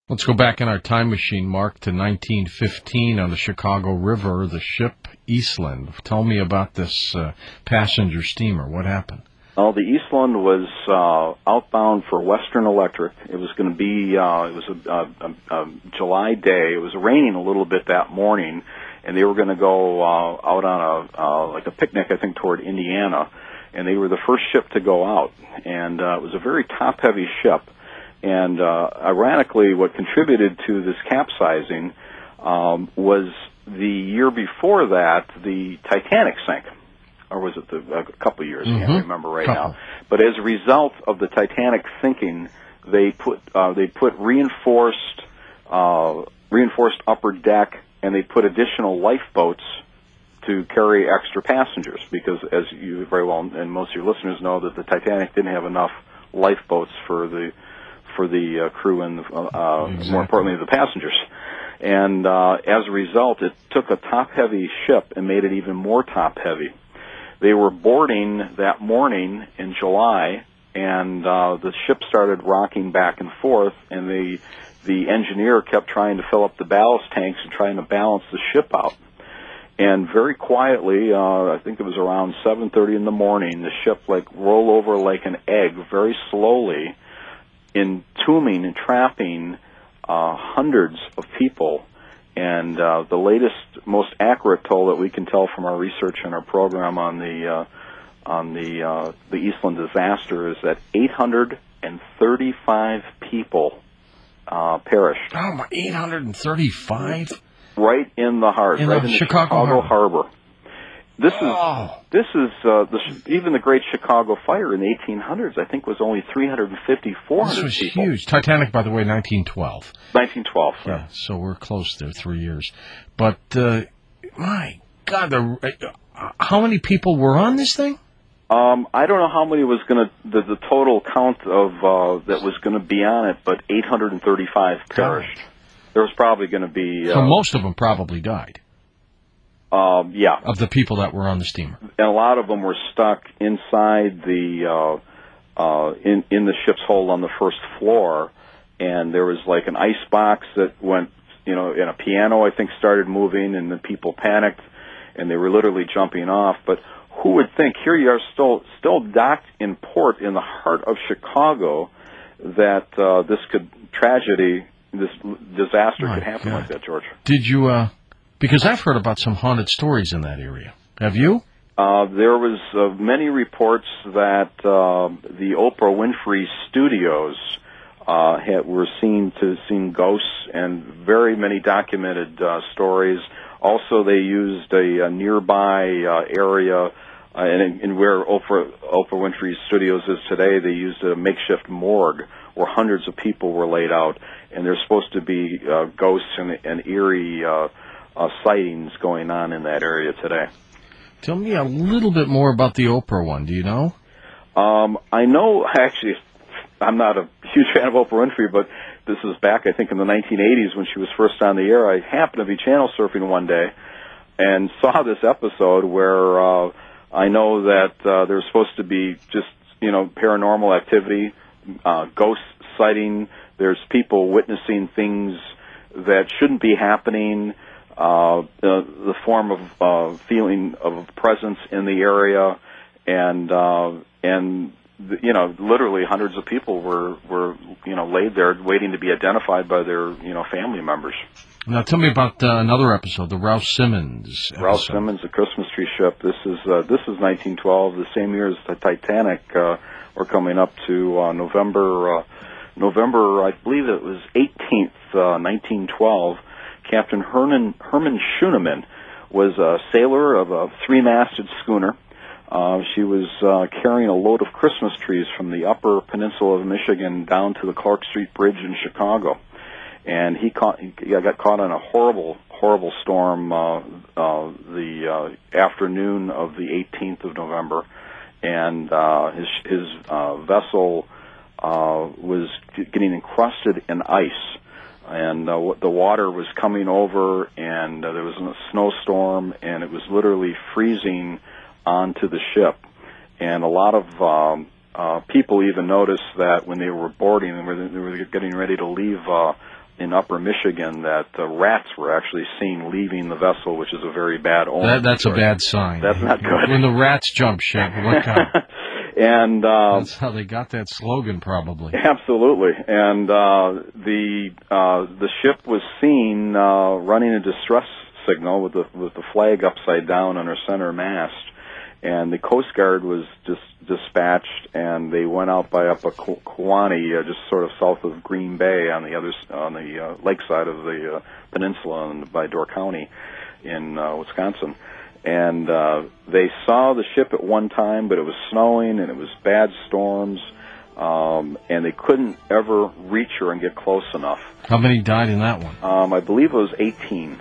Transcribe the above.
Let's go back in our time machine, Mark, to 1915 on the Chicago River, the ship Eastland. Tell me about this passenger steamer. What happened? Well, the Eastland was outbound for Western Electric. It was going to be, it was a July day. It was raining a little bit that morning, and they were going to go out on like a picnic, I think, toward Indiana. And they were the first ship to go out. And it was a very top-heavy ship. And ironically, what contributed to this capsizing was the year before that, the Titanic sank. Or was it a couple of years? I can't remember right now. But as a result of the Titanic sinking, they put reinforced upper deck, and they put additional lifeboats to carry extra passengers, because as you very well and most of your listeners know, that the Titanic didn't have enough lifeboats for the crew and more importantly the passengers. And as a result, it took a top-heavy ship and made it even more top-heavy. They were boarding that morning in July, and the ship started rocking back and forth, and the engineer kept trying to fill up the ballast tanks and trying to balance the ship out. And very quietly, I think it was around 7:30 in the morning, the ship rolled over like an egg very slowly, entombing and trapping hundreds of people. And the latest, most accurate toll that we can tell from our research and our program on the Eastland disaster is that 835 people perished. Oh, my, 835? Right in the heart, right in the Chicago Harbor. This is even the Great Chicago Fire in the 1800s, I think, was only 350, 400 This was people. huge. Titanic, by the way, 1912. 1912. Yeah, so we're close there, 3 years. But, my God, how many people were on this thing? I don't know how many was going to, the total count of that was going to be on it, but 835 perished. God. There was probably going to be... so most of them probably died. Yeah. Of the people that were on the steamer. And a lot of them were stuck inside the in the ship's hold on the first floor, and there was like an ice box that went, and a piano, I think, started moving, and the people panicked, and they were literally jumping off. But who would think, here you are still docked in port in the heart of Chicago, that this disaster could happen like that, George. Did you... Because I've heard about some haunted stories in that area. Have you? There was many reports that the Oprah Winfrey Studios were seen ghosts, and very many documented stories. Also, they used a nearby area, and where Oprah Winfrey Studios is today, they used a makeshift morgue where hundreds of people were laid out, and there's supposed to be ghosts and eerie sightings going on in that area today. Tell me a little bit more about the Oprah one. Do you know? I know, actually, I'm not a huge fan of Oprah Winfrey, but this was back, I think, in the 1980s when she was first on the air. I happened to be channel surfing one day and saw this episode where I know that there's supposed to be just, paranormal activity, ghost sighting. There's people witnessing things that shouldn't be happening. The form of feeling of presence in the area, and literally hundreds of people were laid there waiting to be identified by their family members. Now tell me about another episode, the Ralph Simmons episode. Ralph Simmons, the Christmas Tree Ship. This is 1912, the same year as the Titanic. We're coming up to November, I believe it was 18th, 1912. Captain Herman Schuneman was a sailor of a three-masted schooner. She was carrying a load of Christmas trees from the upper peninsula of Michigan down to the Clark Street Bridge in Chicago. And he got caught on a horrible storm the afternoon of the 18th of November. And his vessel was getting encrusted in ice. And the water was coming over, and there was a snowstorm, and it was literally freezing onto the ship. And a lot of people even noticed that when they were boarding and they were getting ready to leave in upper Michigan that rats were actually seen leaving the vessel, which is a very bad omen. That's a bad sign. That's not good. When the rats jump ship, look out. And that's how they got that slogan, probably. Absolutely. And the ship was seen running a distress signal with the flag upside down on her center mast. And the Coast Guard was just dispatched, and they went out by up a Kewaunee, just sort of south of Green Bay on the lakeside of the peninsula and by Door County in Wisconsin. And they saw the ship at one time, but it was snowing and it was bad storms, and they couldn't ever reach her and get close enough. How many died in that one? I believe it was 18.